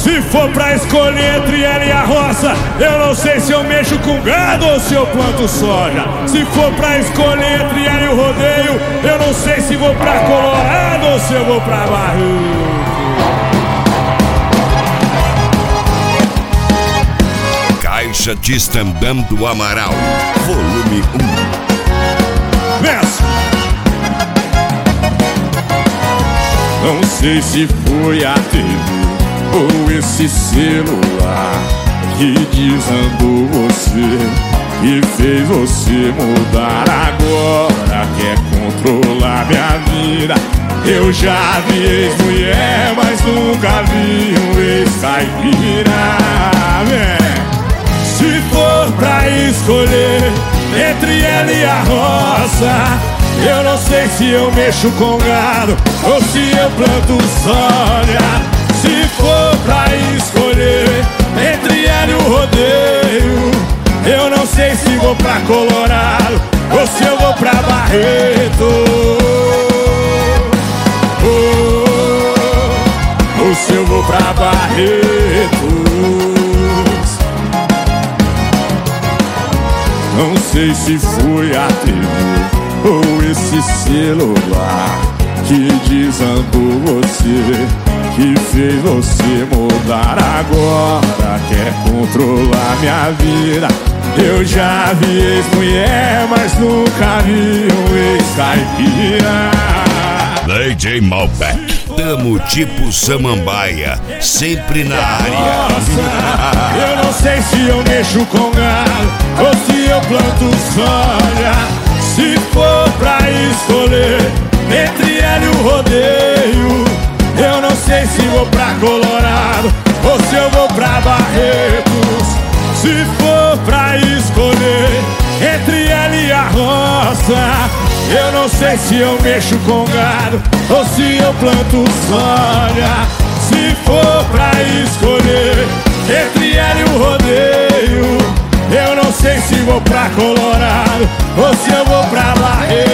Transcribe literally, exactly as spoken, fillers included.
Se for pra escolher entre ela e a roça, eu não sei se eu mexo com gado ou se eu planto soja. Se for pra escolher entre ela e o rodeio, eu não sei se vou pra Colorado ou se eu vou pra Barreto. Caixa de Stand-Up do Amaral, volume um. Nessa. Não sei se foi a T V ou esse celular que desandou você e fez você mudar. Agora quer controlar minha vida. Eu já vi ex-mulher, mas nunca vi um ex-caipira. Se for pra escolher entre ela e a roça, eu não sei se eu mexo com gado ou se eu planto soja. Se for pra escolher entre ela e o rodeio, eu não sei se vou pra Colorado ou se eu vou pra Barreto. Oh, ou se eu vou pra Barreto. Não sei se foi a T V ou esse celular que desandou você, que fez você mudar. Agora quer controlar minha vida. Eu já vi ex-mulher, mas nunca vi um ex-caipira. D J Malbec, tamo tipo Samambaia, sempre na área. Nossa, eu não sei se eu mexo com gado ou se eu planto soja. Se for pra escolher entre ela e o rodeio, eu não sei se vou pra Colorado ou se eu vou pra Barretos. Se for pra escolher entre ela e a roça, eu não sei se eu mexo com gado ou se eu planto soja. Se for pra escolher entre ela e o rodeio, eu não sei se vou pra Colorado ou se eu vou pra Barretos.